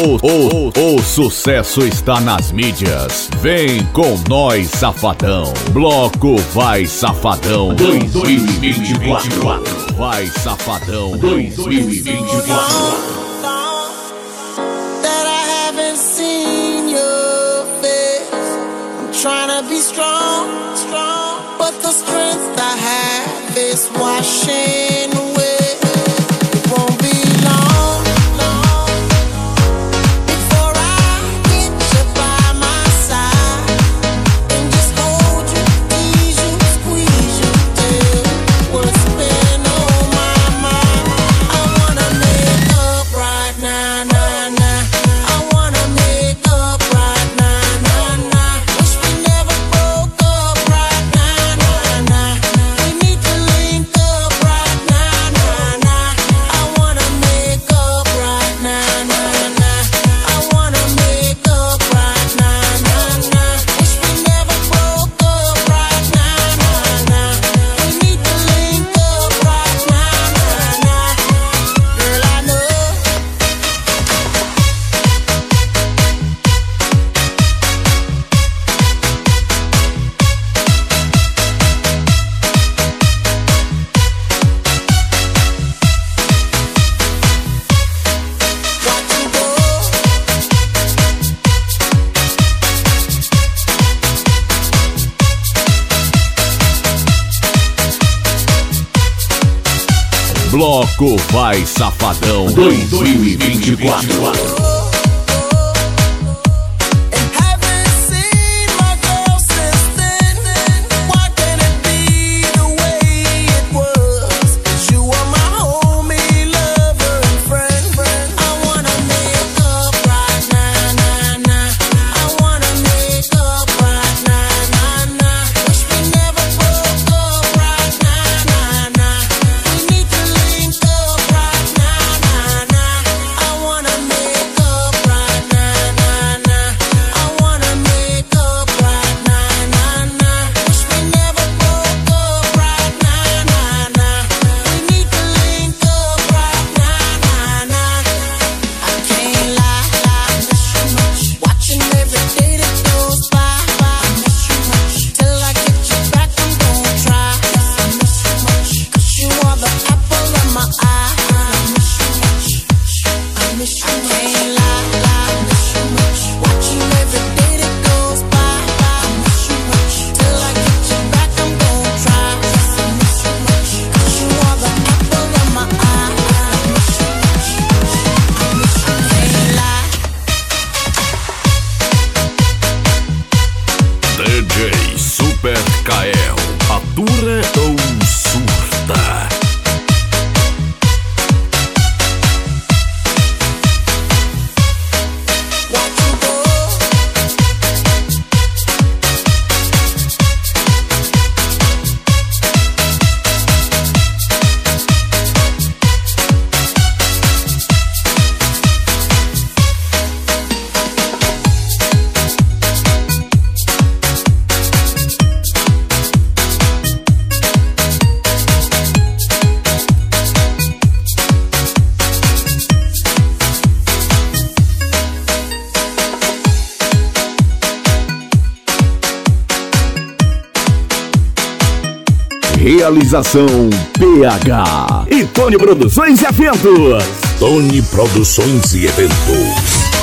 O sucesso está nas mídias. Vem com nós, Safadão. Bloco Vai Safadão 2024. Vai Safadão 2024. Trying to be strong, but the strength I have is washing away. It won't be long before I get you by my side and just hold you, tease you, squeeze you till what's been on my mind. I wanna make up right now, nah, nah. I wanna make up right now, nah, nah. Bloco Vai Safadão 2024. DJ Super Kael, atura ou surta? Realização PH e Tony Produções e Eventos. Tony Produções e Eventos.